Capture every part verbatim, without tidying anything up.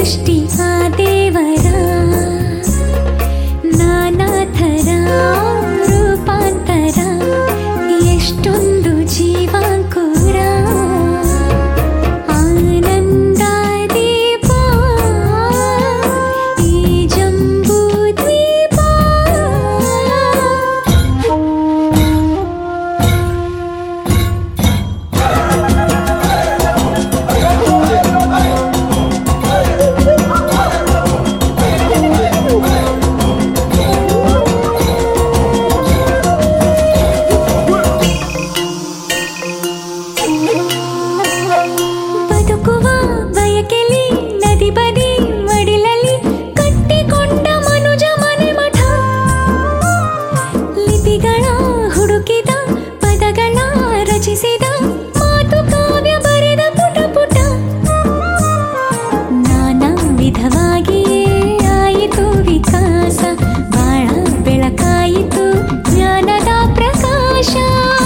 ಸೃಷ್ಟಿ ಆ ದೇವರ ನಾನಾ ಥರ ರೂಪಾಂತರ ಎಷ್ಟೊಂದು ಜೀವಾಂಕುರ ಆನಂದ ದೀಪ ಈ ಜಂಬೂ ದ್ವೀಪ ಬದುಕುವ ಬಯಕೆಲಿ ನದಿ ಬದಿ ಮಡಿಲಲ್ಲಿ ಕಟ್ಟಿಕೊಂಡ ಮನುಜ ಮನೆ ಮಠ ಲಿಪಿಗಳ ಹುಡುಕಿದ ಪದಗಳ ರಚಿಸಿದ ಮಾತು ಕಾವ್ಯ ಬರೆದ ಪುಟ ಪುಟ ನಾನಾ ವಿಧವಾಗಿಯೇ ಆಯಿತು ವಿಕಾಸ ಬಾಳ ಬೆಳಕಾಯಿತು ಜ್ಞಾನದ ಪ್ರಕಾಶ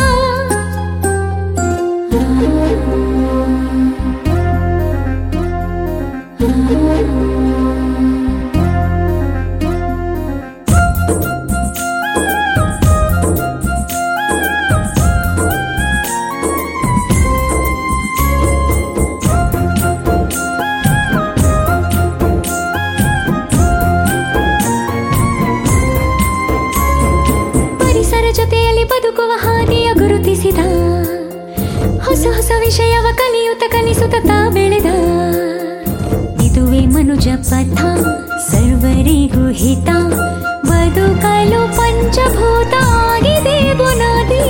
ಪರಿಸರ ಜೊತೆಯಲ್ಲಿ ಬದುಕುವ ಹಾದಿಯ ಗುರುತಿಸಿದ ಹೊಸ ಹೊಸ ವಿಷಯವ ಕಲಿಯುತ್ತ ಕಲಿಸುತ್ತ ತಾ ಬೆಳೆದ ಇದುವೇ ಮನುಜ ಪಥ ಸರ್ವರಿಗೂ ಹಿತ ಬದುಕಲು ಪಂಚಭೂತ ಆಗಿದೆ ಬುನಾದಿ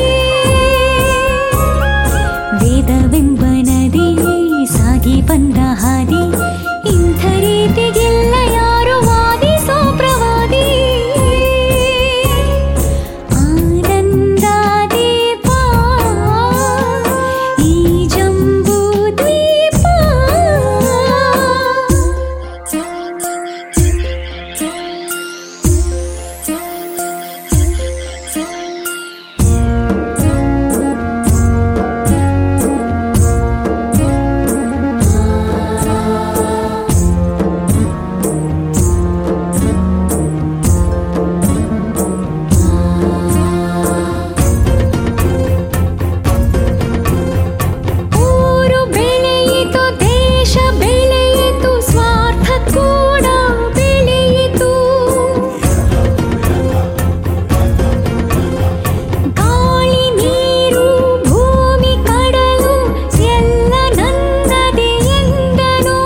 ವೇದವೆಂಬ ನದಿ ಸಾಗಿ ಬಂದ ಹಾದಿ ಇಂಥ ರೀತಿಗಿಲ್ಲ ಯಾರು ವಾದಿಸೋ ಪ್ರವಾದಿ ಆನಂದ ದೀಪ ಈ ಜಂಬೂ ದ್ವೀಪ ಊರು ಬೆಳೆಯಿತು ದೇಶ ಬೆಳೆಯಿತು ಸ್ವಾರ್ಥ ಕೂಡ ಬೆಳೆಯಿತು ಗಾಳಿ ನೀರು ಭೂಮಿ ಕಡಲು ಎಲ್ಲ ನನ್ನದೇ ಎಂದನು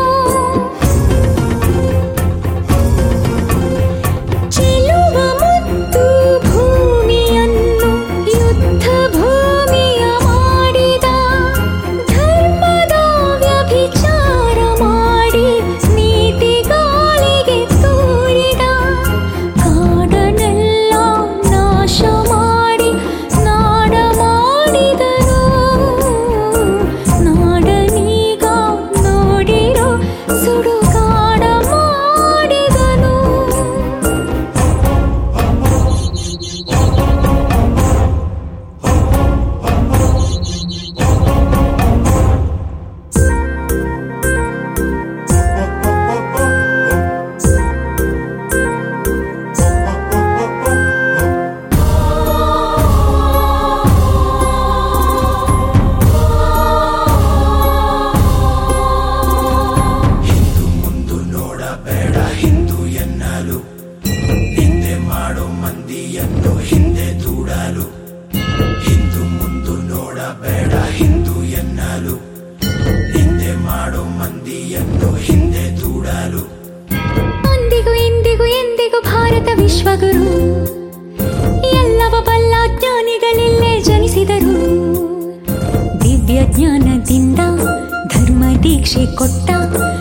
ಚೆಲುವ ಮುತ್ತು ಭೂಮಿಯನ್ನು ಯುದ್ಧ ಭೂಮಿಯ ಮಾಡಿದ ಧರ್ಮದ ವ್ಯಭಿಚಾರ ಮಾಡಿ ನೀತಿ ಗಾಳಿಗೆ ತೂರಿದ ಕಾಡನ್ನೆಲ್ಲ ನಾಶ ಮಾಡಿ ನಾಡ ಮಾಡಿದನು ನಾಡನೀಗ ನೋಡಿರೋ ಸುಡುಗಾಡ ಮಾಡಿದನು ಮುಂದು ನೋಡಬೇಡ ಹಿಂದು ಎನ್ನಲು ಹಿಂದೆ ಮಾಡೋ ಮಂದಿಯನ್ನು ಹಿಂದೆ ದೂಡಲು ಹಿಂದು ಮುಂದು ನೋಡಬೇಡ ಹಿಂದು ಎನ್ನಲು ಹಿಂದೆ ಮಾಡೋ ಮಂದಿಯನ್ನು ಹಿಂದೆ ದೂಡಲು ಅಂದಿಗೂ ಇಂದಿಗೂ ಎಂದಿಗೂ ಭಾರತ ವಿಶ್ವಗುರು ಎಲ್ಲವ ಬಲ್ಲ ಜ್ಞಾನಿಗಳಿಲ್ಲೇ ಜನಿಸಿದರು ದಿವ್ಯ ಜ್ಞಾನದಿಂದ ಧರ್ಮ ದೀಕ್ಷೆ ಕೊಟ್ಟ